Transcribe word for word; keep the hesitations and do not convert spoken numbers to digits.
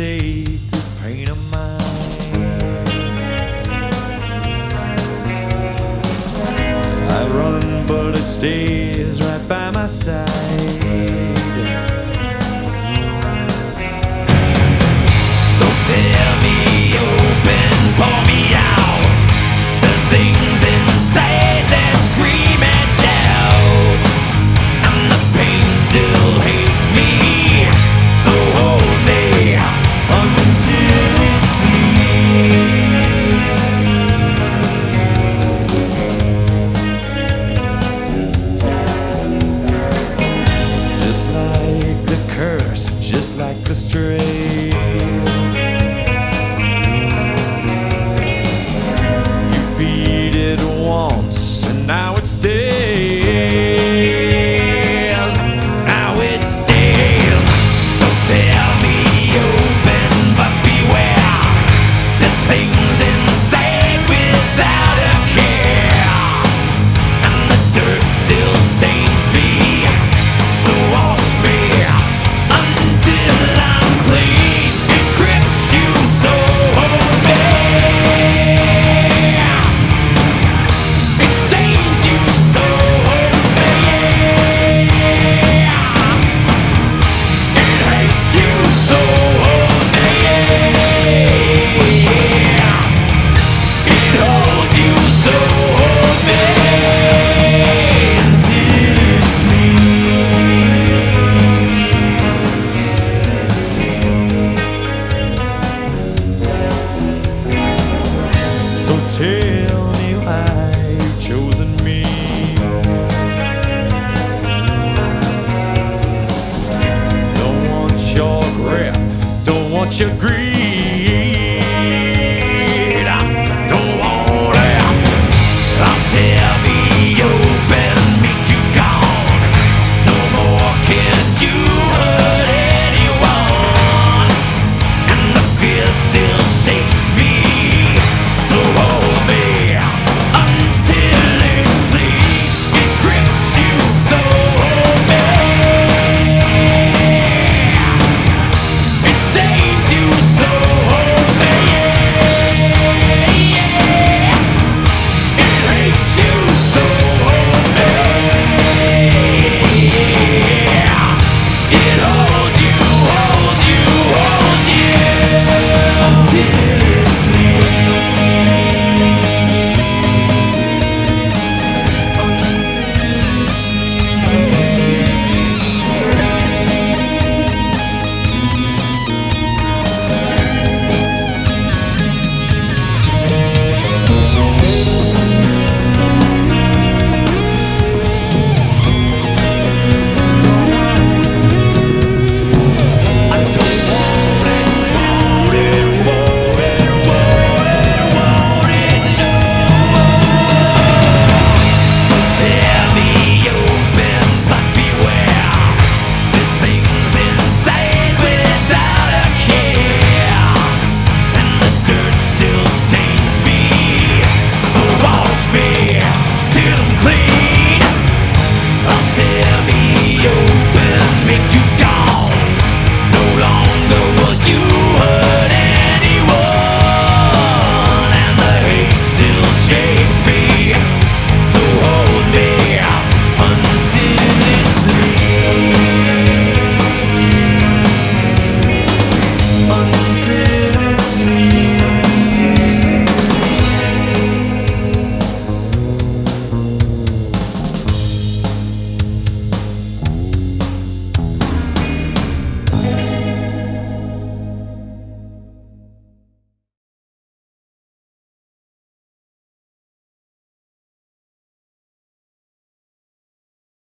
take this pain of mine. I run, but it stays right by my side. So tear me open, pour me out. There's things inside that scream and shout, and the pain still hates me. So hold me until we sleep. Just like the curse, just like the stray. You feed it once, and now it stays. Now it stays. So tear me open, but beware. There's things inside without a care, and the dirt still stains me. So wash me until I'm clean. It grips you, so hold me. It stains you, so hold me. It hates you, so hold me. It holds you, so hold me. Until it's me. So tell me why you've chosen me. Don't want your grip, don't want your greed.